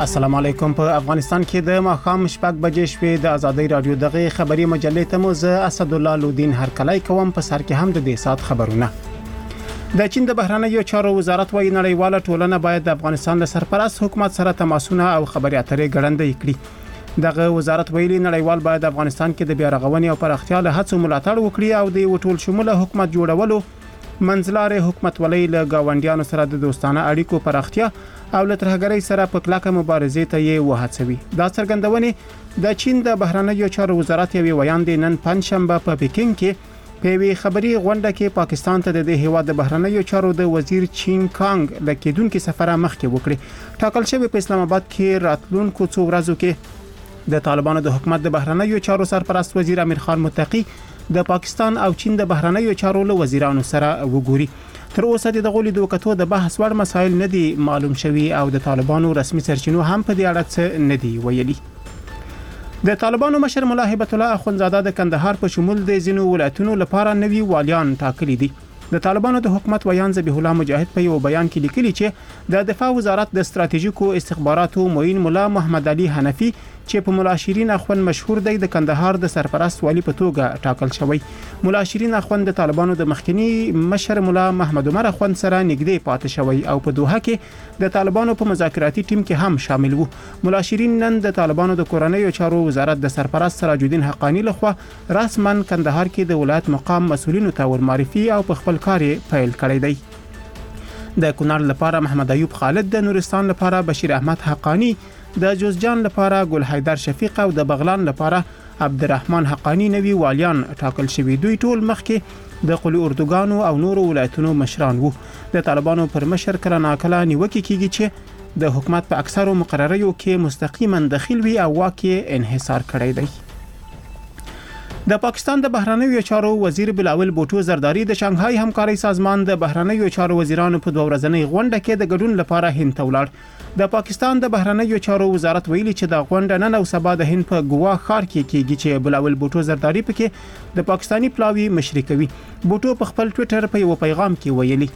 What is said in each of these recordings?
السلام علیکم. په افغانستان کې د ماښام شپږ بجې شوې د ازادۍ رادیو دغه خبري مجلې ته مو زه اسد الله لودین هرکلی کوم. په سر کې هم د دې سات خبرونه. د چین د بهرنیو چارو وزارت وايي نړیواله ټولنه باید د افغانستان له سرپرست حکومت سره تماسونه او خبري اترې ګړندۍ کړي. دغه وزارت ویلي نړیوال باید افغانستان کې د بیا رغونې او پراختیا له هڅو ملاتړ وکړي او د ټول شموله حکومت جوړولو منځلارې حکومت ولې له گاونډیانو سره د دوستانه اړیکو پراختیا او له ترهګرۍ سره په کلکه مبارزې ته یې وهڅوي. دا څرګندونې د چین د بهرنیو چارو وزارت یوه ویاند نن پنځشنبه په پکین کې په وی خبري غونډه کې پاکستان ته د هیواد د بهرنیو چارو د وزیر چین کانګ د کېدونکو سفر مخکې وکړي. ټاکل شوی په اسلام آباد کې راتلونکو څو ورځو کې د طالبانو د حکومت د بهرنیو چارو سرپرست وزیر امیر خان متقی د پاکستان او چین د بهرنیو چارو له وزیرانو سره وګوري. تر اوسه د غولي د وکټو د بحث وړ مسایل نه دي معلوم شوي او د طالبانو رسمي سرچینو هم په دې اړه څه نه دي ویلي. د طالبانو مشر مولا هیبت الله اخونزاده د کندهار په شمول د زینو ولایتونو لپاره نوي والیان ټاکلي دي. د طالبانو د حکومت ویان ذبیح الله مجاهد په یو بیان کې لیکلي چې د دفاع وزارت د استراتیژیکو استخباراتو معین مولا محمد علي حنفي چې په مولا شیرین اخوند مشهور دی د کندهار د سرپرست والی په توګه ټاکل شوی. مولا شیرین اخوند د طالبانو د مخکنی مشر مولا محمد عمر اخوند سره نږدې پاتې شوی او په دوحه کې د طالبانو په مذاکراتي ټیم کې هم شامل وو. مولا شیرین نن د طالبانو د کورنیو چارو وزارت د سرپرست سراج الدین حقانی لخوا رسما کندهار کې د ولایت مقام مسولینو ته ورمعرفي او په خپل کار پیل کړی دی. د کونړ لپاره محمد ایوب خالد، د نورستان لپاره بشیر احمد حقانی، د جوزجان لپاره ګل حیدر شفیق او د بغلان لپاره عبدالرحمن حقانی نوی والیان ټاکل شوي. دوی ټول مخکې د قلی اردوګانو او نورو ولایتونو مشران وو. د طالبانو پر مشر کله ناکله نیوکه کیږي چې د حکومت په اکثرو مقرریو کې مستقیما دخیل وي او واکه انحصار کړی دی. د پاکستان د بهرنیو چارو وزیر بلاول بوټو زرداری د شانګهای همکاري سازمان د بهرنیو چارو وزیرانو په دوه ورځنۍ غونډه کې د ګډون لپاره هند ته ولاړ. د پاکستان د بهرنیو چارو وزارت ویلي چې د غونډه نن او سبا د هند په ګوا ښار کې کیږي چې بلاول بوټو زرداری پکې د پاکستانی پلاوی مشري کوي. بوټو په خپل ټوئیټر په یو پیغام کې ویلي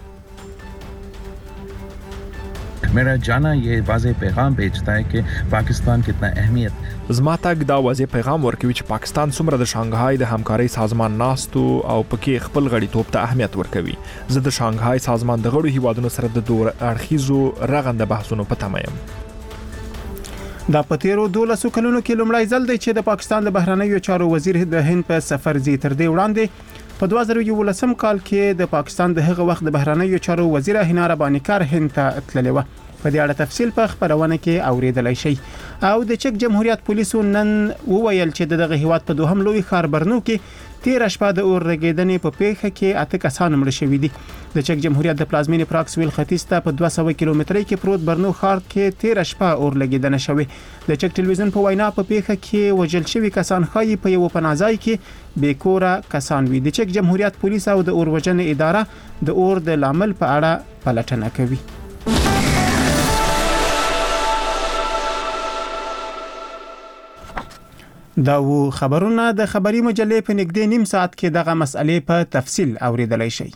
मेरा जाना ये वाज़ेह पैगाम भेजता है कि पाकिस्तान कितना अहमियत زما تک دا واضح پیغام ورکوي چې پاکستان څومره د شانګهای د همکاري سازمان ناستو او پکې خپل غړیتوب ته اهمیت ورکوي. زه د شانګهای سازمان د غړو هیوادونو سره د دوه اړخیزو رغنده بحثونو په تمه یم. دا په تیرو 12 کلونو کې لومړی ځل دی چې د پاکستان د بهرنیو چارو وزیر د هند په سفر زی تر دې وړاندې په 2011 کال کې د پاکستان د هغه وخت د بهرنیو چارو وزیر هینا ربانی کار هند ته تللی و. په دې اړه تفصیل په خبرونه کې اوریدلای شي. او د چک جمهوریت پولیسو نن وویل چې دغه هیواد په دوهم لوی ښار برنو کې 13 شپه د اور رګیدنې په پیښه کې 8 کسان مړ شوي دي. د چک جمهوریت د پلازمینې پراکسویل ختیځ ته په 200 کیلومترۍ کې پروت برنو ښار کې 13 شپه اور لګیدنه شوې. د چک ټلویزیون په وینا په پیښه کې وژل شوي کسان خایي په یو پناځای کې بیکوره کسان وي. د چک جمهوریت پولیس او د اور وژنې اداره د اور د لامل په اړه پلټنه کوي. دا و خبرونه د خبري مجلې په نږدې نیم ساعت کې دغه مسئلې په تفصیل اوریدلای شي.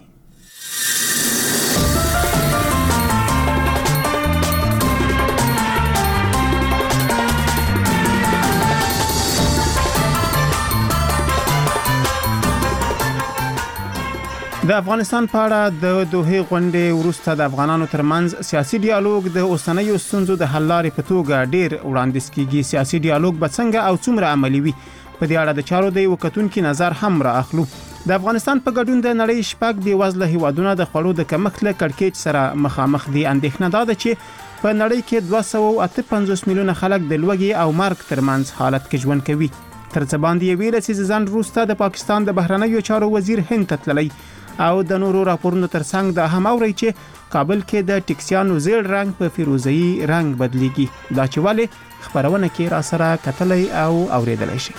د افغانستان په اړه د دوه غونډې وروسته د افغانانو ترمنځ سیاسي ډیالوګ د اوسنیو ستونزو د حل لارې په توګه ډیر وړاندیز کیږي. سیاسي ډیالوګ به څنګه او څومره عملي وي په دې اړه د چارو د وکتونکو نظر هم راخلو. د افغانستان په ګډون د نړۍ شپږ دی وزله هیوادونو د خړو د کمښت له کړکېچ سره مخامخ دي. اندېښنه ده چې په نړۍ کې 258 میلیونه خلک د لوږې او مرګ ترمنځ حالت کې ژوند کوي. تر څه باندې یوې لسیزې ځنډ وروسته د پاکستان د بهرنیو چارو وزیر هند ته تللی او د نورو راپورونو ترڅنګ دا هم اوري چې کابل کې د ټکسیانو زیړ رنگ په فیروزه‌ای رنگ بدلیږي. دا چې ولې خبرونه کې را سره کتلای او اوریدلای شي.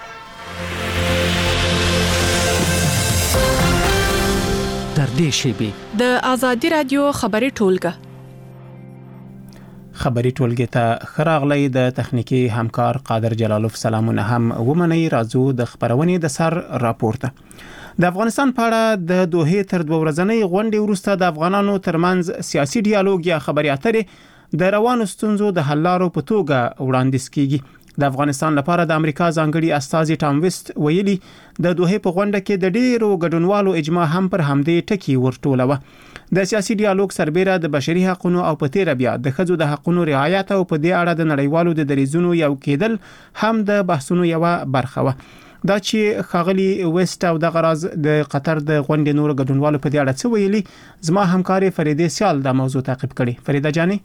تر دې شیبې د ازادي رادیو خبري ټولګه خبري ټولګه ته خراغلی د تخنیکی همکار قادر جلالوف سلامونه هم ومني. راځو د خبرونې د سر راپورته. د افغانستان په اړه د دوه تر 2 ورځې غونډې وروسته د افغانانو ترمنځ سیاسي ډیالوګ یا خبري اترې د روانو ستونزو د حل لارو په توګه وړاندیز کیږي. د افغانستان لپاره د امریکا ځانګړي استازي ټام ویست ویلي د دوه په غونډه کې د ډیرو ګډونوالو اجماع هم پر همدې ټکی ورټوله. د سیاسي ډیالوګ سربېره د بشري حقوقو او په تیر بیا د ښځو د حقوقو رعایت او په دې اړه د نړیوالو د دریځونو یو کېدل هم د بحثونو یو برخه و. دا چې خاغلی ویست او د غراز د قطر د غونډې نور ګډونوالو په دې اړه څه ویلي، زما همکاري فریده سیال د موضوع تعقیب کړي. فریده جاني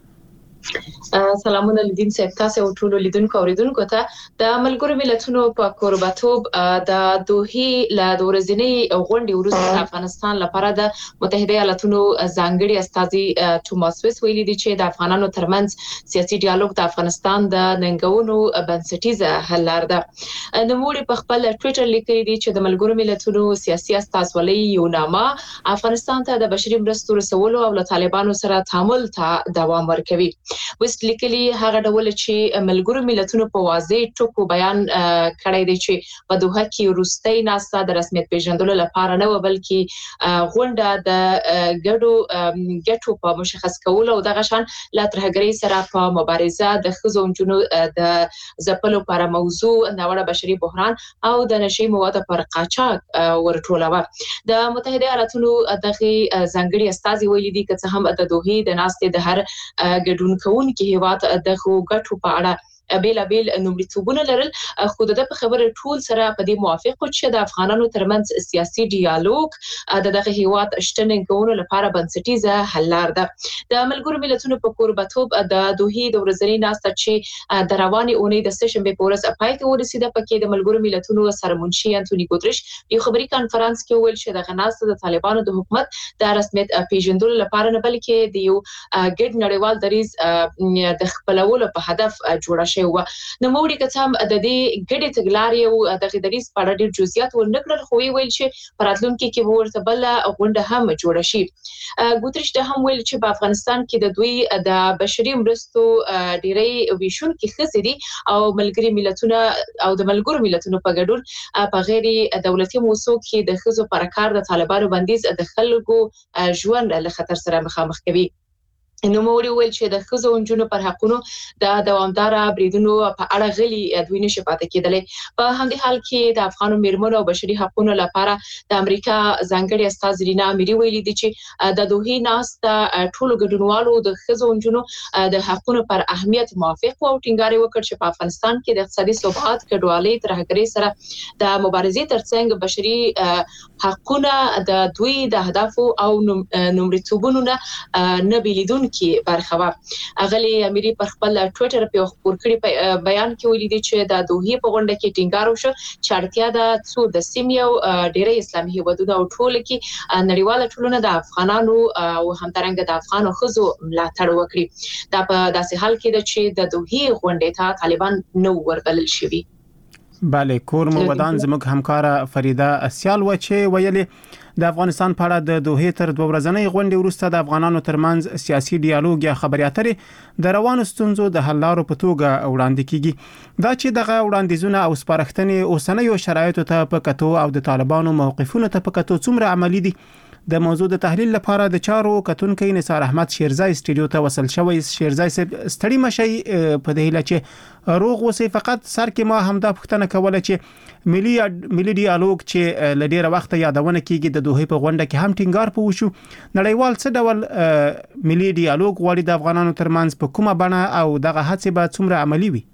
سلامونه لیدین صاحب، تاسو او ټول لیدونکو اوریدونکو ته د ملګرو ملتونو په کوربتوب د دوحې له ورځنۍ غونډې وروسته افغانستان لپاره د متحده ایالاتونو ځانګړي استازي توماس ویس ویلي دي چې د افغانانو ترمنځ سیاسي ډیالوګ د افغانستان د ننګونو بنسټیزه حل لار ده. نوموړي په خپل ټوئیټر لیکلي دي چې د ملګرو ملتونو سیاسي استازولۍ یو نامه افغانستان ته د بشري مرستو رسولو او له طالبانو سره تعامل ته دوام ورکوي. وست لیکلي هغه ډول چې ملګرو ملتونو په واضح ټکو بیان کړی دی چې په دوحه کې وروستۍ ناسته د رسمیت پیژندلو لپاره نه و، بلکې غونډه د ګټو په مشخص کولو او دغه شان لا ترهګرۍ سره په مبارزه د ښځو او نجونو د ځپلو لپاره موضوع ناوړه بشري بحران او د نشي موادو پر قاچاق ورټولوه. د متحده ایالاتونو دغه ځانګړي استازي ویلي دي چې هم د دوحې د ناستې د هر ګډون کوونکي هیواد د ګټو په اړه بیل نومړیتوبونه لرل، خو د په خبره ټول سره په دې موافق چې د افغانانو ترمنځ سیاسي ډیالوګ دغه هیواد شتنګونو لپاره بنسټیزه حل لار ده. د ملګرو ملتونو په کوربتوب د دوحې د ورځنۍ ناسته چې د رواني اونۍ د سشنبه په ورځ پای ته ورسیده، پکې د ملګرو ملتونو سرمنشي انټونی ګوتریش یو خبري کانفرنس کې ویل چې د غناسته د طالبانو د حکومت د رسمیت پیژندلو لپاره نه بلکې د یو ګډ نړیوال دریځ د خپلولو په هدف جوړه شوی و. نو موږ که څه هم د دې ګډې تګلارې او د دریځ په اړه ډېر جزئیات ورنکړل، خو ویل چې په راتلونکي کې به ورته بل غونډه هم جوړه شي. ګوتریش ته هم ویل چې په افغانستان کې د دوی د بشري مرستو ډېری ویشونکي ښځې دي او د ملګرو ملتونو په ګډون په غیر دولتي موسسو کې د ښځو پر کار د طالبانو بندیز د خلکو ژوند له خطر سره مخامخ کوي. نوموړي ویل چې د ښځو او نجونو پر حقونو د دوامدار بریدونو په اړه غلي دوی نشي پاتې کېدلی. په همدې حال کې د افغانو میرمنو او بشري حقونو لپاره د امریکا ځانګړي استاذ رینا اميري ویلي دي چې د دوحې ناسته ټولو ګډونوالو د ښځو او نجونو د حقونو پر اهمیت موافق او ټینګار وکړ چې په افغانستان کې د اقتصادي ثبات، کډوالۍ، ترهګرۍ سره د مبارزې ترڅنګ بشري حقونه د دوی د اهدافو او نومړیتوبونو نه بیلیدون کې برخه و. اغلی اميري پر خپل ټوئیټر په خبر کړي بیان کې ویلي دي چې د دوحې په غونډه کې ټینګار وشو چې اړتیا ده څو د سیمې او ډېری اسلامي هیوادونو او ټول کې نړیواله ټولنه د افغانانو او همدارنګه د افغانو ښځو ملاتړ وکړي. دا په داسې حال کې ده چې د دوحې غونډې ته طالبان نو وربلل شوي. بله، کور مو ودان زموږ همکاره فریده سیال و چې ویلي د افغانستان په اړه د دوحې تر 2 ورځنۍ غونډې وروسته د افغانانو ترمنځ سیاسي ډیالوګ یا خبري اترې د روانو ستونزو د حل لارو په توګه وړاندې کیږي. دا چې دغه وړاندیزونه او سپارښتنې اوسنیو شرایطو ته په کتو او د طالبانو موقفونو ته په کتو څومره عملی دي، د موضوع د تحلیل لپاره د چارو کتونکو نثار احمد شیرزای استودیو ته وصل شوی. شیرزای ستړي مشي په دې هیله چې روغ وسی. فقط سر کې ما همدا پوښتنه کوله چې ملي ډیالوګ چې لډیره وخت یادونه کیږي د دوحې په غونډه کې هم ټینګار پوه شو، نړیوال څه ډول ملي ډیالوګ غواړي د افغانانو ترمنځ په کومه بڼه او دغه هڅې به څومره عملی وي؟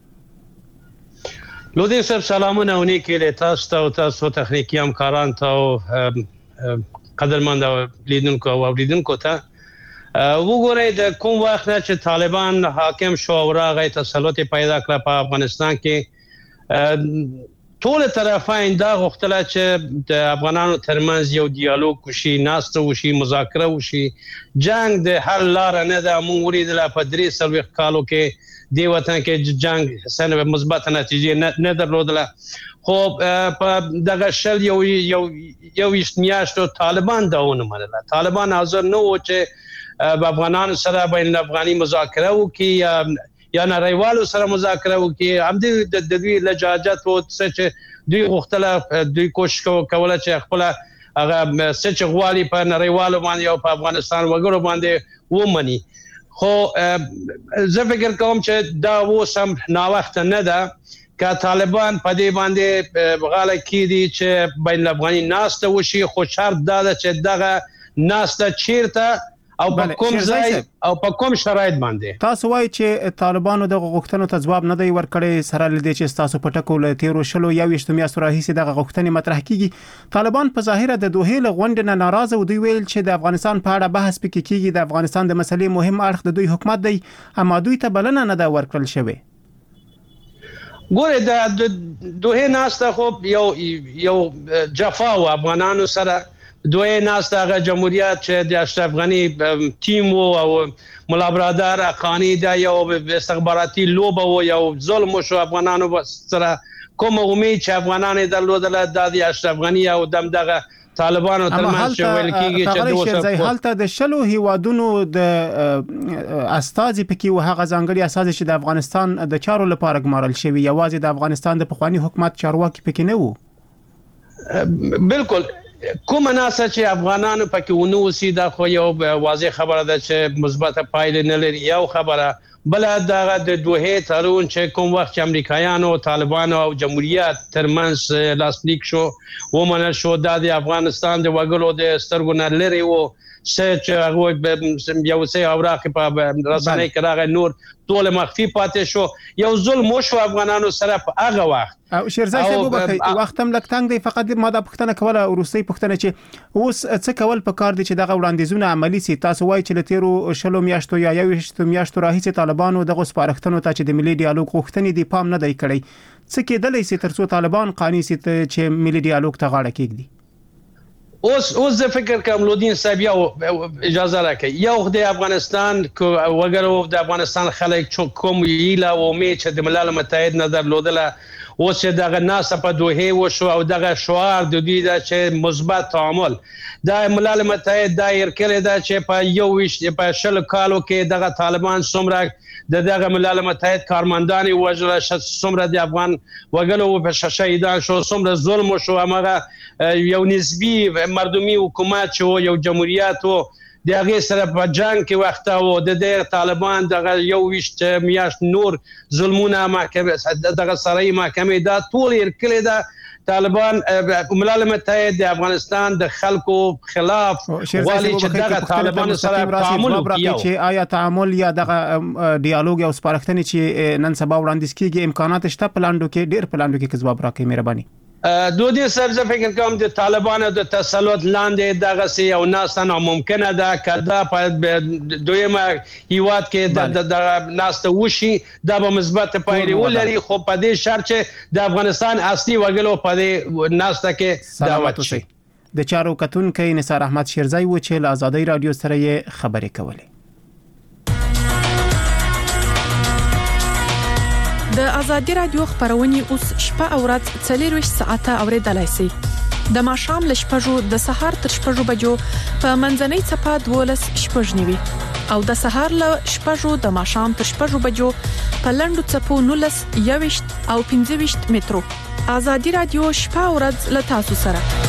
لودین صاحب سلامونه ونی کې تاسو ته تاسو تخنیکی همکاران ته قدرمند لیدونکو او اوریدونکو ته وګورئ د کوم وخت نه چې طالبان حاکم شو او راغی تسلط پیدا کړ په افغانستان کې، ټول طرفین دا غوښتل چې د افغانانو ترمنځ یو ډیالوګ وشي، ناسته وشي، مذاکره وشي. جنگ د حل لار نه ده. موږ ولیدل په 3 کالو کې دی وطن کې جنگ سره مثبت نتیجې نه درلودله، خو په دغه شل یو میاشتو طالبان دا ونه منله. طالبان حاضر نه و چې افغانانو سره بین افغاني مذاکره وکړي یا نړیوالو سره مذاکره وکړي. همدې د دوی لجاجت او چې دوی غوښتل، دوی کوشش کوله چې خپل هغه څه چې غواړي په نړیوالو باندې او په افغانستان وګړو باندې ومني. خو زه فکر کوم چې دا اوس هم ناوخته نه ده که طالبان په دې باندې غاړه کیدي چې بین الافغاني ناسته وشي، خو شرط دا ده چې دغه ناسته چیرته او په کوم ځای او په کوم شرایط باندې. تاسو وایي چې طالبانو د غوښتنو ته ځواب نه دی ورکړی، سره لدې چې تاسو په ټکو له 13 میاشتو راهیسې دغه غوښتنې مطرح کیږي. طالبان په ظاهره د دوحې له غونډې نه ناراضه او دوی ویل چې د افغانستان په اړه بحث پکې کیږي، د افغانستان د مسلې مهم اړخ د دوی حکومت دی، اما دوی ته بلنه نه ده ورکړل شوې. ګوره د دوحې ناسته خو یو جفا و افغانانو سره. دوی ناسته هغه جمهوریت چې د اشرف غنی ټیم او ملا برادر اقانی دا یو استخباراتي لوبه و، یو ظلم شو افغانانو سره. کوم امید چې افغانان درلودل د اشرف غنی او دغه طالبانو ترمنځ چې ویل کیږي چې دوی حالت د شلو هیوادونو د استازي پکې او هغه ځانګړي اساس چې د افغانستان د چارو لپاره ګمارل شوی، یوازې د افغانستان د پخوانی حکومت چارواکي پکې نه وو. بالکل کوم ناسه چې افغانانو پکې ونو وسی دا خو یو واضح خبره ده چې مثبت پایلې نه لري. یو خبره بل دغه د دوحې تړون چې کوم وخت چې امریکایانو، طالبانو او جمهوریت ترمنځ لاسلیک شو ومنل شو، د افغانستان د وګړو د سترګو نه لري وو چې هغه یو څه اوراق په رسنۍ کې راغی، نور ټول مخفي پاتې شو. یو ظلم وشو افغانانو سره په هغه وخت. او شیرزای صاحب وبخښئ وخت هم لږ تنګ دی، فقط ما دا پوښتنه کوله وروستۍ پوښتنه چې اوس څه کول پکار دي چې دغه وړاندیزونه عملی سي. تاسو وایي چې له 13 میاشتو یا 21 میاشتو راهیسې طالبانو دغه سپارښتنو ته چې د ملي ډیالوګ غوښتنې دی پام نه دی کړی. څه کېدلی سي ترڅو طالبان قانع سي چې ملي ډیالوګ ته غاړه کېږدي؟ اوس زه فکر کوم لودین صاحب یو اجازه راکړي، یو د افغانستان وګړو د افغانستان خلک کوم ایله او امید چې د ملل متحد نه درلودله، اوس چې دغه ناسه په دوحې وشو او دغه شعار د دوی دا چې مثبت تعامل د ملل متحد دایر کړی دا چې په 20 کالو کې دغه طالبان څومره دغه ملل متحد کارمندان وژل، څومره د افغان وګړو په شهیدان شو، څومره ظلم شو. هغه یو نسبی مردمی حکومت چې یو جمهوریت و د هغه سره په جنگ کې وخت او د طالبان دغه 21 میاشت نور ظلمونه محکمه دغه سرای محکمه دا ټول یې کړی دا طالبان. ملل متحد د افغانستان د خلکو خلاف والی چې دغه طالبان سره تعامل وکړي، چې آیا تعامل یا دغه ډیالوګ او سپارښتنې چې نن سبا وړاندیز کیږي امکانات شته پلاندو کې ډیر پلاندو کې ځواب راکړي؟ مهرباني. دودي صاحب زه فکر کوم د طالبانو د تسلط لاندې دغه سي او ناسته ناممکنه ده کدا په دویمه هیواد کې د ناسته وشي دا به مثبت پایلې ولري، خو په دې شرط چې د افغانستان اصلي وګړو په دې ناسته کې دعوت شي. د چارو کتونکو نثار احمد شیرزای و چې له آزادۍ رادیو سره یې خبرې کولې. د ازادي رادیو خبرونه اوس شپه او ورځ 24 ساعته اوریدلای شئ. د ماښام ل 6 د سهار تر 6 بجو په منځنۍ صفه 12 شپږنیوي او د سهار ل 6 د ماښام تر 6 بجو په لندو صفو 19 21 او 25 مترو. ازادي رادیو شپه او ورځ ل تاسو سره.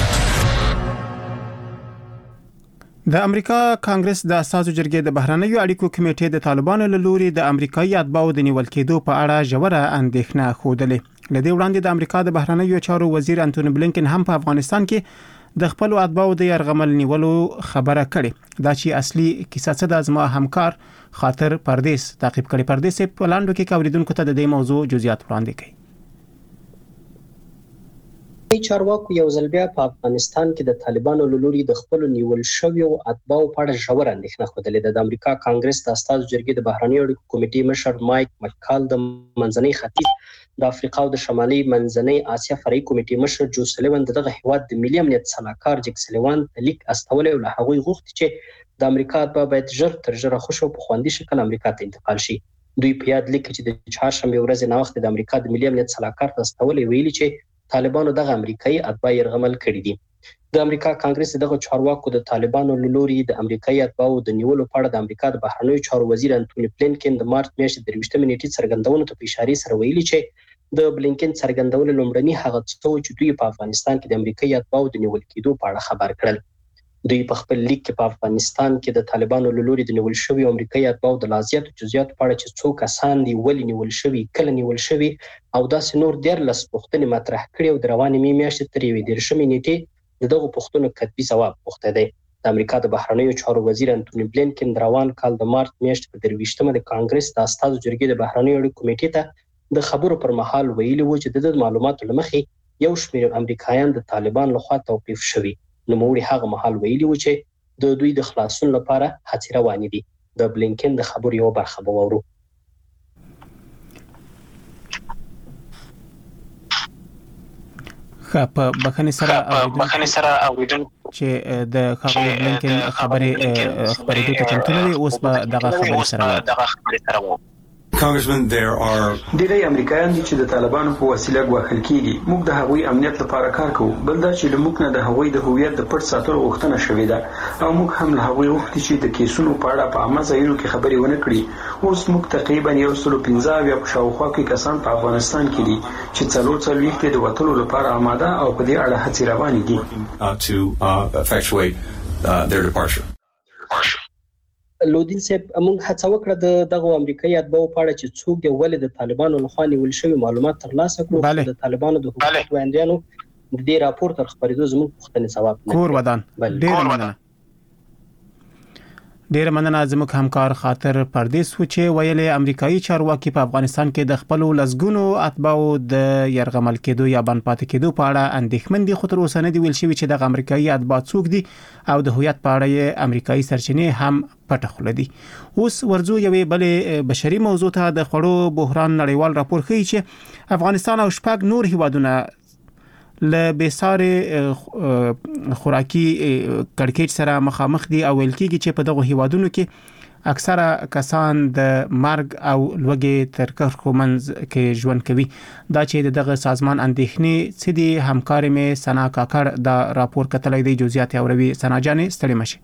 د امریکا کانګرس د اساسو جرګې د بهرنیو اړیکو کمیټې د طالبانو له لوري د امریکایي اتباعو د نیول کېدو په اړه ژوره اندېښنه خوده. لدې وړاندې د امریکا د بهرنیو چارو وزیر انټونی بلینکن هم په افغانستان کې د خپل اتباعو د يرغمل نیولو خبره کړې. دا چې اصلي کیسه څه د ازما همکار خاطر پردیس تعقیب کړي. پردیس په لاندو کې کوریدونکو ته د دې موضوع جزئیات وړاندې کړي. چارواکو یو ځل بیا په افغانستان کې د طالبانو له لوري د خپل نیول شویو اتباعو په اړه ژوره اندېښنه خوده. د امریکا کانګرس د اساسو جرګې د بهرنیو اړیکو کمیټې مشر مایک مکال د منځنۍ ختیځ د افریقا او د شمالي منځنۍ اسیا فرعي کمیټې مشر جو سلیوان دغه هیواد د ملي امنیت صلاحکار جک سلیوان لیک استولې او له هغوی غوښتي چې د امریکا اتباع باید ژر تر ژره خوشو په خوندي شکل امریکا ته انتقال شي. دوی په یاد لیک چې د چهارشنبه ورځ نه وخت د امریکا د ملي امنیت صلاحکار ته استولې ویلي چې طالبانو دغه امریکایي اتباع يرغمل کړي دي. د امریکا کانګرس دغه چارواکو د طالبانو له لوري د امریکایي اتباعو د نیولو په اړه د امریکا د بهرنیو چارو وزیر انټونی بلینکن د مارچ میاشتې د 23 نیټې څرګندونو ته په اشاره سره ویلي چې د بلینکن څرګندونه لومړني هغه څه چې دوی په افغانستان کې د امریکایي اتباعو د نیول کېدو په اړه خبر کړل. دوی په خپل لیک کې په افغانستان کې د طالبانو له لوري د نیول شوی امریکایي اتباعو د لازیاتو جزئیات په اړه چې څو کسان دي، ولې نیول شوی، کله نیول شوی او داسې نور 14 پوښتنې مطرح کړي او د روانې میاشتې تر 21 نیټې د دغو پوښتنو کتبي ځواب غوښتی دی. د امریکا د بهرنیو چارو وزیر انټونی بلینکن د روان کال د مارچ میاشتې په 23مه د کانګرس د استازو جرګې د بهرنیو اړیکو کمیټې ته د خبرو پر مهال ویلي و چې د معلوماتو لمخې یو شمېر امریکایان د طالبان لخوا توقیف شوي. نوموړي هغه مهال ویلي و چې د دوی د خلاصون لپاره هڅې روانې دي. د بلینکن د خبرو یو برخه به وورو. په بخښنې سره اوریدونکو چې د ښاغلي بلینکن خبرې خبرېدو ته چمتو نه دي، اوس به دغه خبرې سره وو. Congressman, there are ډېری امریکایان دي چې د طالبانو په وسیله ګواښل کیږي. موږ د هغوی امنیت لپاره کار کوو. بل دا چې له موږ نه د هغوی د هویت د پټ ساتلو غوښتنه شوې ده او موږ هم له هغوی غوښتي چې د کیسونو په اړه په عامه ځایونو کې خبرې ونه کړي. اوس موږ تقریبا 115 په شاوخوا کې کسان په افغانستان کې دي چې 44 د وټلو لپاره آماده او په دې اړه هڅې روانې دي to effectuate their departure. لودین صاحب، موږ هڅه وکړه دغه امریکایي اتباعو په اړه چې څوک دی، ولې د طالبانو لخوا نیول شوی معلومات ترلاسه کړو. د طالبانو د حکومت ویاندیانو د دې راپور تر خبرېدو زموږ پوښتنې ځواب نه کور ودان. ډېر مننه زموږ همکار خاطر پردیس و چې ویلې امریکایي چارواکي په افغانستان کې د خپل لزګونو اتباعو د يرغمل کېدو یا بن پاتې کېدو په اړه اندېښمن دي، خو تر اوسه نه دی ویل شوی چې د امریکایي اتباع څوک دي او د هویت په اړه امریکایي سرچینې هم پټه خوله دي. اوس ورځو یوې بلې بشري موضوع ته. د خوړو بحران نړیوال راپور ښیي چې افغانستان او شپږ نور هیوادونه له بېسارې خوراکي کړکېچ سره مخامخ دي او ویل کېږي چې په دغه هیوادونو کې اکثره کسان د مرګ او لوږې تر کرښو منځ کې ژوند کوي. دا چې دغه سازمان اندېښنې څه دي، همکار مې سنا کاکړ دا راپور کتلی دی. جزئیات اوروي. سنا جانې ستړي مشي.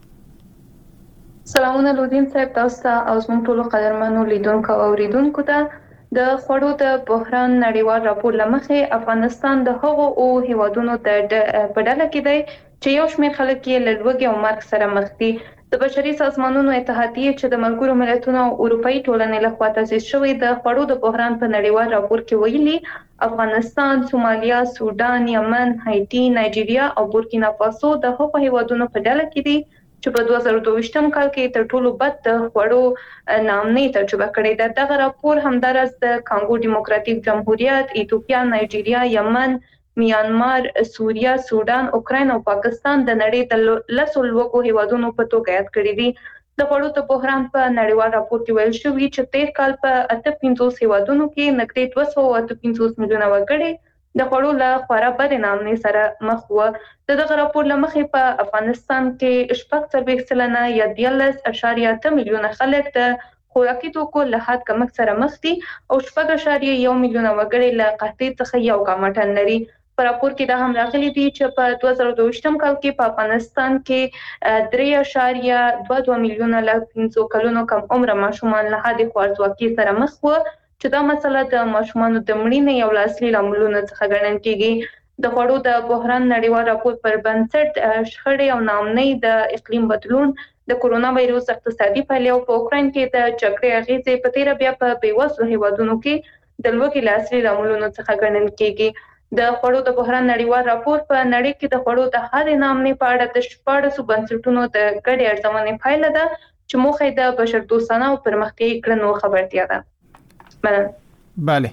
سلامونه لودین صاحب، تاسو ته او زموږ ټولو قدرمنو لیدونکو او اوریدونکو ته. د خوړو د بحران نړیوال راپور لمخې افغانستان د هغو هیوادونو په ډله کې دی چې یو شمېر خلک یې له لوږې او مرګ سره مخ دي. د بشري سازمانونو اتحادیې چې د ملګرو ملتونو او اروپایي ټولنې لخوا تاسیس شوی د خوړو د بحران په نړیوال راپور کې ویلي افغانستان، سومالیا، سودان، یمن، هایټي، نایجیریا او بورکینا فاسو د هغو هیوادونو په ډله کې دي چې په 2022 کال کې تر ټولو بد د خوړو ناامنۍ تجربه کړې ده. دغه راپور همدارس د کانګو ډیموکراتیک جمهوریت، ایتوپیا، نایجیریا، یمن، میانمار، سوریا، سودان، اوکراین او پاکستان د نړۍ د 10 لوږو هیوادونو په توګه یاد کړي دي. د خوړو د بحران په نړیوال راپور کې ویل شوی چې تیر کال په 58 هیوادونو کې نږدې 258 میلیونه وګړي د خوړو له خورا بدې ناامنۍ سره مخ وو. دغه راپور لمخې په افغانستان کې 40% یا 13.8 میلیونه خلک د خوراکي توکو له حد کمښت سره مخ دي او 4.1 میلیونه وګړي له قحطۍ څخه یو ګامټن لري. په راپور کې دا هم راغلي دي چې په 2022 کال کې په افغانستان کې 3.22 میلیونه له 15 کلونو کم عمره ماشومان له حد خوارځواکۍ سره مخ وو چې دا مسله د ماشومانو د مړینې یو له اصلي لاملونو څخه ګڼل کېږي. د خوړو د بحران نړیوال راپور پر بنسټ شخړې او ناامنۍ، د اقلیم بدلون، د کورونا وایروس اقتصادي پایلې او په اوکراین کې د جګړې اغیزې په تیره بیا په بیوزلو هیوادونو کې د لوږې له اصلي لاملونو څخه ګڼل کېږي. د خوړو د بحران نړیوال راپور په نړۍ کې د خوړو د هرې ناامنۍ په اړه د 14 بنسټونو د ګډې ارزونې پایله ده چې موخه یې د بشردوستانه او پرمختیایي کړنو خبرتیا ده. بله.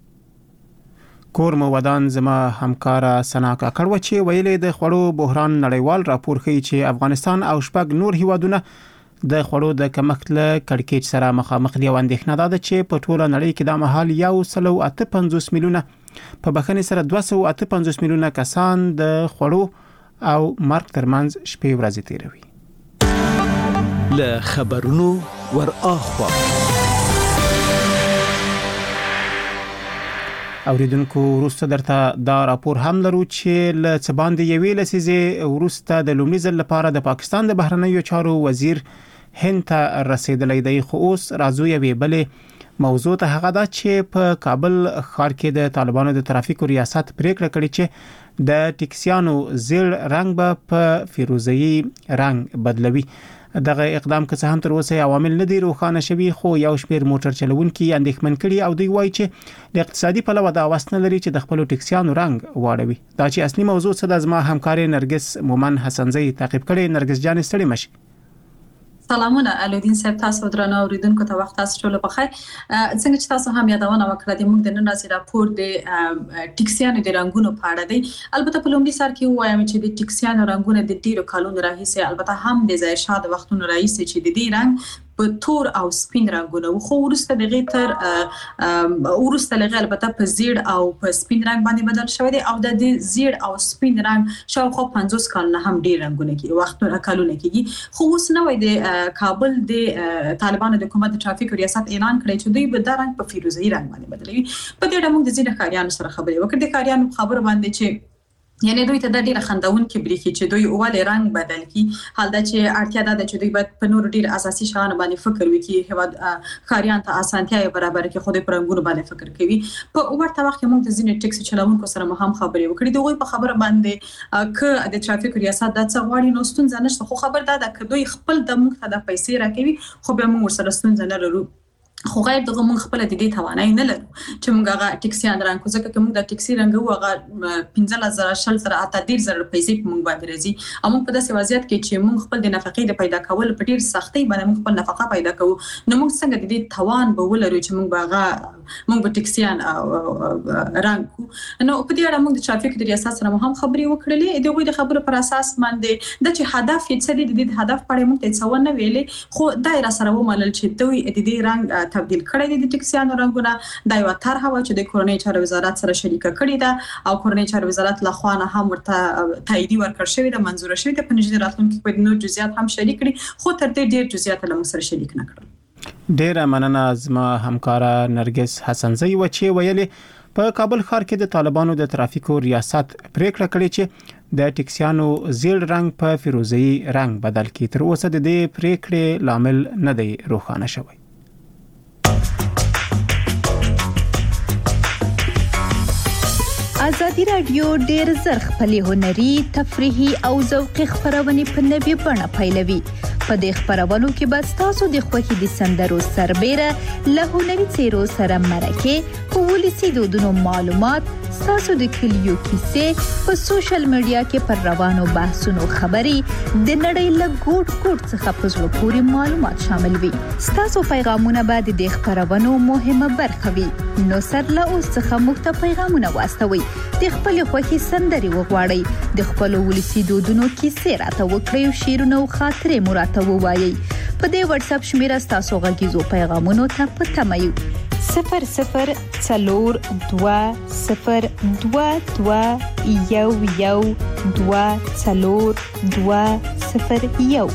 کور مو ودان. زما همکار سنا کاکړ و چې ویلې د خوړو بحران نړیوال راپور ښیي چې افغانستان او شپږ نور هیوادونه د خوړو د کمښت له کړکېچ سره مخامخ دي. اندېښنه ده چې په ټوله نړۍ کې د مهال 158 میلیونه په بخښنې سره 258 میلیونه کسان د خوړو او مرګ ترمنځ شپې ورځې تیروي. له خبرونو ور اخوا اوریدونکو وروسته درته دا راپور هم لرو چې له څه باندې یوې لسیزې وروسته د لومړي ځل لپاره د پاکستان د بهرنیو چارو وزیر هند ته رسیدلی دی. خو اوس راځو یوې بلې موضوع ته هغه دا چې په کابل ښار کې د طالبانو د ترافیکو ریاست پریکړه کړې چې د ټیکسیانو زیړ رنګ به په فیروزه‌ای رنګ بدلوي. دغه اقدام که څه هم تر اوسه عوامل نه دي روښانه شوي، خو یو شمېر موټر چلوونکي اندېښمن کړي او دوی وایي چې د اقتصادي پلوه دا وس نه لري چې د خپل ټیکسیانو رنګ واړوي. دا چې اصلي موضوع څه د زما همکار نرګس مومن حسنزی تعقیب کړي. نرګس جان ستړي مشي. سلامونه الودین صاحب، تاسو درنو اوریدونکو ته وخت تاسو ټول په خیر. څنګه چې تاسو هم یادونه وکړه د موږ د نن ورځې راپور د ټیکسیانو د رنګونو په اړه دی. البته په لومړي سر کې وایم چې د ټیکسیانو رنګونه د ډیرو کلونو راهیسې، البته هم د ځای شاد وختونو راهیسې چې د دې رنګ په تور او سپین رنگونه خو ورسته دغه تر ورسته لغه البته په زیړ او په سپین رنگ باندې بدل شوی دی او د زیړ او سپین رنگ شاوخوا 50 کال نه هم ډیر رنگونه کې وختونه کلونه کېږي. خو اوس نو د کابل د طالبانو د حکومت د ټرافیک ریاست اعلان کړی چې دوی به دا رنگ په فیروزه‌ای رنگ باندې بدلوي. په دې اړه موږ د ځینې کاریانو سره خبرې وکړې. د کاریانو خبر باندې چې یعنی دوی ته د ډیره خندون کې بریخي چې دوی اول رنگ بدل کی، حال دا چې اړتیا ده چې دوی باید په نور ډیر اساسي شان باندې فکر وکړي، هوا خاریان ته اسانتیا برابر کې خو د پرنګونو باندې فکر کوي. په ورته وخت کې موږ د ځینې ټیکسي چلوونکو سره هم خبرې وکړې. دوی په خبره باندې ک د ټرافیک ریاست د څغواړي نو ستونزه نشته، خو خبر ده چې دوی خپل د موږ ته د پیسې راکوي، خو به موږ سره ستونزه نه لرو. خو غیر دغه موږ خپل د دې توانای نه لرو چې موږ هغه ټیکسیان رنګ کوزه کې موږ د ټیکسي رنګ هغه 15000 شل سره اته 10000 پیسې موږ باندې راځي. او موږ په داسې وضعیت کې چې موږ خپل د نفقې د پیدا کول په ډیر سختۍ باندې موږ خپل نفقه پیدا کوو، نو موږ څنګه د دې توان به ولرو چې موږ به ټیکسیان رنګ کو. نو په دې اړه موږ د ټرافیک د ریاست سره هم خبرې وکړلې. دوی د خبرو پر اساس باندې د چې هدف یې څه دی، د دې هدف په اړه موږ ته څه نه ویلې، خو دایره سره ومنل چې دوی د دې رنګ تبدیل کړی د ټیکسیانو رنګونه د یو طرح و چې د کورنۍ چارو وزارت سره شریکه کړې ده او کورنۍ چارو وزارت له خوا نه هم ورته تایید ورکړ شوی ده، منزور شوی ده. په نږدې راتلونکي کې نور جزئیات هم شریک کړي، خو تر دې ډیر جزئیات له موږ سره شریک نه کړل. ډیر مننه زما همکارا نرګس حسنزی و چې ویلې په کابل ښار کې د طالبانو د ترافیکو ریاست پریکړه کړې چې د ټیکسیانو زیړ رنگ په فیروزه‌ای رنگ بدل کړي. تر اوسه د دې پریکړې لامل نه دی روښانه شوی. ازادي راډیو ډېر زر خپلې هنري، تفریحي او ذوقي خبرونه په نوي بڼه پیلوي. په دې خبرونو کې به تاسو د خوښي د سندرو سربېره له هنري څیرو سره مرکه، پولیسي دودونو معلومات، تاسو د کلیو کیسې، په سوشل میډیا کې پر روانو بحثونو خبري، د نړۍ له ګوټ ګوټ څخه په زړه پورې معلومات شامل وي. تاسو پیغامونه به د دې خبرونو مهمه برخه وي. نو سر له اوس څخه موږ ته پیغامونه واستوي. د خپل خوښي سندري وغواړئ، د خپل ولسی دودونو کیسې راته وکړئ او شعرونه او خاطرې مو راته ووایئ. په دې واتس اپ شمیره تاسو غږیزو پیغامونو ته په تمه یو 004202112201.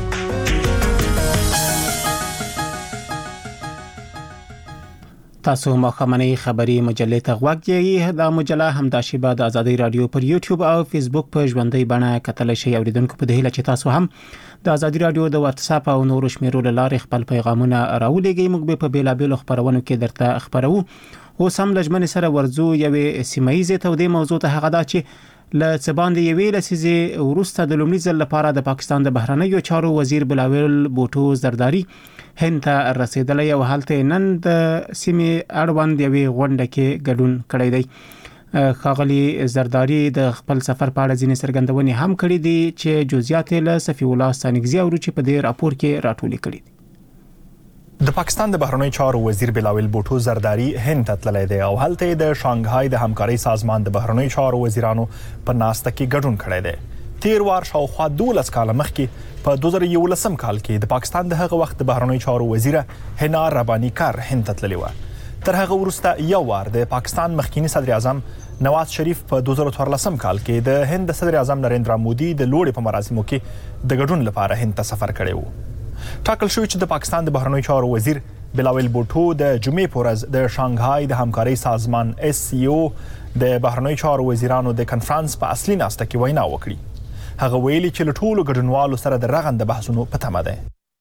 تاسو مخامنۍ خبری مجلې ته غوږ یې. دا مجله همداشي به د ازادي رادیو پر یوټیوب او فیسبوک په ژوندۍ بڼه کتل شي. اوریدونکو په دې هیله چې تاسو هم د ازادي رادیو د واتس اپ او نورو شمیرو لارې خپل پیغامونه راولېږئ. موږ به په بیلابېلو خبرونو کې درته خبرو. اوس هم لجمن سره ورزو یوې سیمایي تودې موضوع ته هغه دا چې ل څباندې یوې لسیزه ورسته د لومړي ځل لپاره د پاکستان د بهرنیو چارو وزیر بلاول بوټو زرداری هند ته رسیدلی او هلته نن د سیمې اړوند یوې غونډه کې ګډون کړی دی. خاغلی زرداری د خپل سفر په اړه ځینې څرګندونې هم کړې دي چې جزئیات له صفی الله ستانګزی او چې په دې راپور کې راټولې کړي دي. د پاکستان د بهرنیو چارو وزیر بلاول بوټو زرداری هند ته تللی دی او هلته د شانګهای د همکارۍ سازمان د بهرنیو چارو وزیرانو په ناسته کې ګډون کړی دی. تیر وار شاوخوا 12 کاله مخکې په 2011 کال کې د پاکستان د هغه وخت د بهرنیو چارو وزیره حنا ربانی کار هند ته تللی و. تر هغه وروسته یو وار د پاکستان مخکینی صدر اعظم نواز شریف په 2014 کال کې د هند صدر اعظم نریندرا مودي د لوړې په مراسمو کې د ګډون لپاره هند ته سفر کړی و. ټاکل شوی چې د پاکستان د بهرنیو چارو وزیر بلاول بوټو د جمعې په ورځ د شانګهای د همکارۍ سازمان SCO د بهرنیو چارو وزیرانو د کنفرانس په اصلي ناسته کې وینا وکړي. هغه ویلي چې له ټولو ګډونوالو سره د رغنده بحثونو په تمه ده.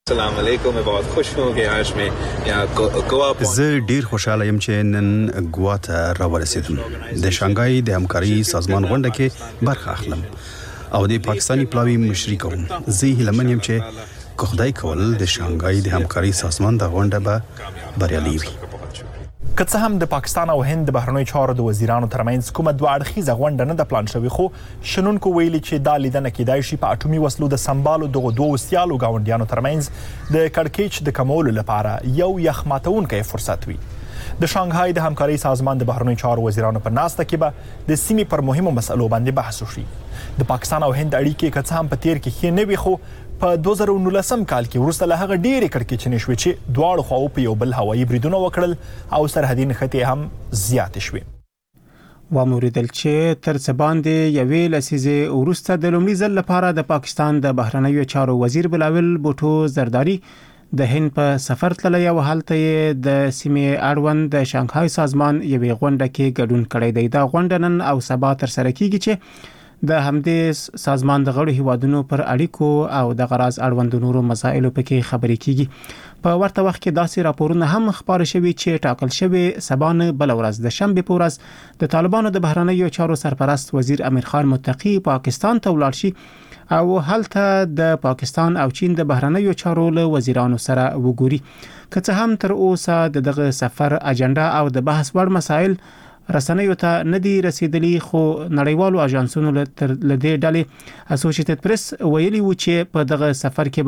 السلام علیکم मैं बहुत खुश हूँ कि आज मैं यहाँ गोवा زه ډیر خوشاله یم چې نن ګوا ته راورسېدم د شانګهای د همکاري سازمان غونډه کې برخه اخلم او د پاکستاني پلاوی مشري کوم زه هیله من یم چې خدای کول د شانګهای د همکاري سازمان د غونډه به بریالي وي. که څه هم د پاکستان او هند د بهرنیو چارو د وزیرانو ترمنځ کومه دوه اړخیزه غونډه نه ده پلان شوې خو شنونکو ویلي چې دا لیدنه کیدای شي په اټومي وسلو د سمبالو دغه دوه سیالو ګاونډیانو ترمنځ د کړکېچ د کمولو لپاره یو یخ ماتونکی فرصت وي. د شانګهای د همکاري سازمان د بهرنیو چارو وزیرانو په ناسته کې به د سیمې پر مهمو مسلو باندې بحث وشي. د پاکستان او هند اړیکې که څه هم په تیر کې ښې نه وي خو په 2019 کال کې وروسته له هغه ډېرې کړکېچنې شوې چې دواړو خواو په یو بل هوایي بریدونه وکړل او سرحدي نښتې هم زیاتې شوې. واوریدل چې تر څه باندې یوې لسیزې وروسته د لومړي ځل لپاره د پاکستان د بهرنیو چارو وزیر بلاول بوټو زرداری د هند په سفر تللی او هلته د سیمې اړوند د شانګهای سازمان یوې غونډه کې ګډون کړی دی. دا غونډه نن او سبا تر سره کیږي چې د همدې سازمان د غړو هیوادونو پر اړیکو او د غراض اړوند نورو مسایلو پکې خبرې کیږي. په ورته وخت کې داسې راپورونه هم خبرې شوي چې ټاکل شوی سبا نه بل ورځ د شنبه په ورځ د طالبانو د بهرنیو چارو سرپرست وزیر امیر خان متقی پاکستان ته ولاړ شي او هلته د پاکستان او چین د بهرنیو چارو له وزیرانو سره وګوري. که څه هم تر اوسه دغه سفر اجنډا او د بحث وړ مسایل رسنیو ته ندي رسیدلی خو نړیوالو اژانسونو لدې ډلې اسوسییټډ پریس ویلي و چې په دغه سفر کې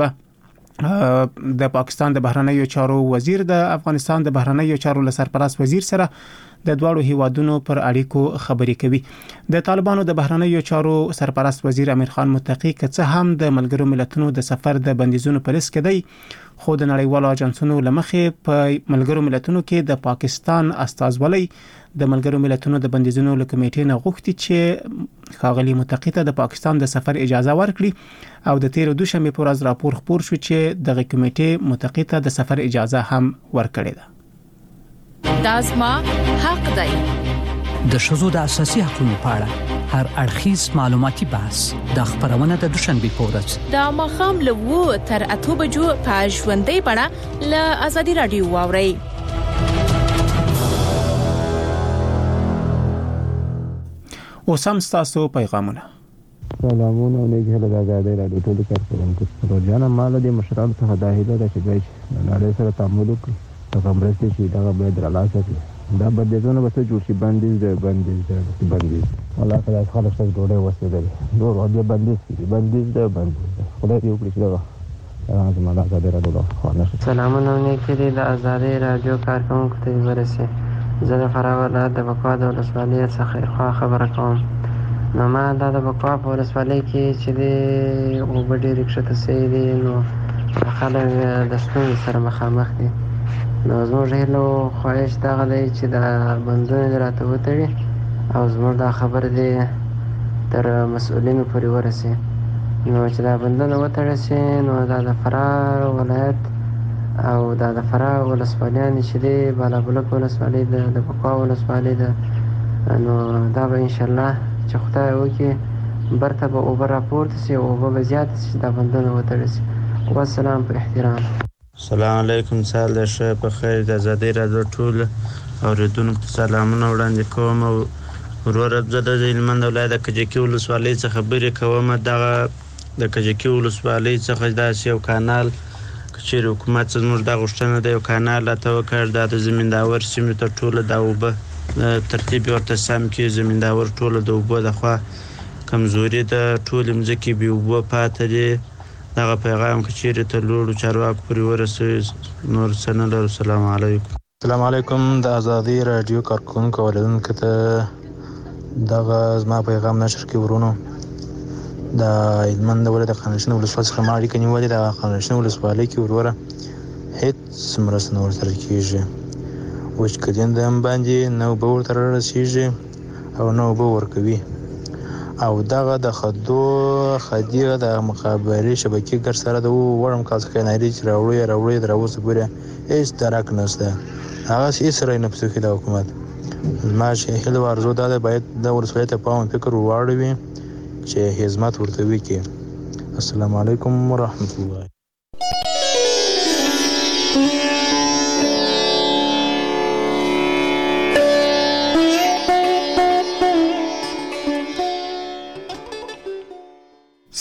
به د پاکستان د بهرنیو چارو وزیر د افغانستان د بهرنیو چارو سرپرست وزیر سره د دواړو هیوادونو پر اړیکو خبرې کوي. د طالبانو د بهرنیو چارو سرپرست وزیر امیر خان متقی که څه هم د ملګرو ملتونو د سفر د بندیزونو په لیست کې دی خو د نړیوالو اژانسونو لمخې په ملګرو ملتونو کې د پاکستان استازولۍ د ملګرو ملتونو د بندیزونو له کمیټې نه غوښتي چې ښاغلي متقی ته د پاکستان د سفر اجازه ورکړي او د 13 دوشنبه په ورځ راپور خپور شو چې دغه کمیټې متقی ته د سفر اجازه هم ورکړې ده. دا زما حق دی. د شذو د اساسي حقوقو په اړه هر اړخیز معلوماتي بحث د خبرونه د دوشنبه په ورځ د ماښام له 2 تر 8 بجو په ژوندۍ بڼه له ازادي رادیو واوري. اوسم تاسو پیغامونه. سلامونه علیکم د آزادۍ رادیو ټول کارکونکو روزانه مال د مشرانو څخه د هدایت چې دوی نړۍ سره تعامل کوي هغه مرسته چې دا به درلاسه کړي دا بندیزونه به څه جوړ شي بندیز الله تعالی خلاص ته ډوډۍ وسیدل نور هغه بندیز خدای دې وکړي چې دا زموږ د آزادۍ رادیو سلامونه علیکم د آزادۍ رادیو کارکونکو ته ورسه زه د فراه ولایت د بکوا د ولسوالۍ څخه خبره کوم. نو ما د بکوا په ولسوالۍ کې چې د وبډې رښتیا سي دي نو خلک د ستونزې سره مخامخ دي. نو زموږ هیلو خواهش دا غلی چې د بندونه راته وتړي او زموږ دا خبره دی تر مسؤلینو پورې ورسي. نو چې دا بندونه وتړل شي نو دا د فراه ولایت او دا د فراه ولسوالیان چې دی بالابلوک ولسوالۍ د بکوا ولسوالۍ ده نو دا به ان شاء الله چې خدای وکړي برته به اوبه راپورته سي او اوبه به زیاتې سي دا بندونه وتړل سي. والسلام په احترام. السلام علیکم سهار د ښه په خیر د آزادۍ رادیو ټول اوریدونکو ته سلامونه وړاندې کوم او وروره زه د هلمند ولایت د کجکي ولسوالۍ څخه خبرې کوم. دغه د کجکي ولسوالۍ څخه داسې یو کانال چې حکومت زموږ د غوښتنه د یو کانال راته وکړ دا د زمینداور سیمې ته ټوله د اوبه ترتیب ورته سم کړي. زمینداور ټوله د اوبو د خوا کمزوري د ټولې مځکې بې اوبه پاتې دي. دغه پیغام که چیرې تر لوړو چارواکو پورې ورسوي نور څه نه لرو. السلام علیکم. السلام علیکم د آزادۍ رادیو کارکونکو اوریدونکو ته دغه زما پیغام نشر کړي ورونو د هلمند ولایت د خانشین ولسوالۍ څخه ما اړیکه نیولې ده. خانشین ولسوالۍ کې وروره هېڅ مرسته نه ورسره کېږي. وچکالي د هم باندې نه اوبه ورته رارسېږي او نه اوبه ورکوي او دغه د خدي د مخابرې شبکې ګډ سره د وړم کال څخه ناري چې راوړي تر اوسه پورې هېڅ درک نشته. هغسې هېڅ سره یې نه پوښتي د حکومت. زما چې هیله او ارزو دا ده باید د ولسوالۍ ته پام فکر واړوي چې خدمت ورته وکړي. السلام علیکم ورحمت الله.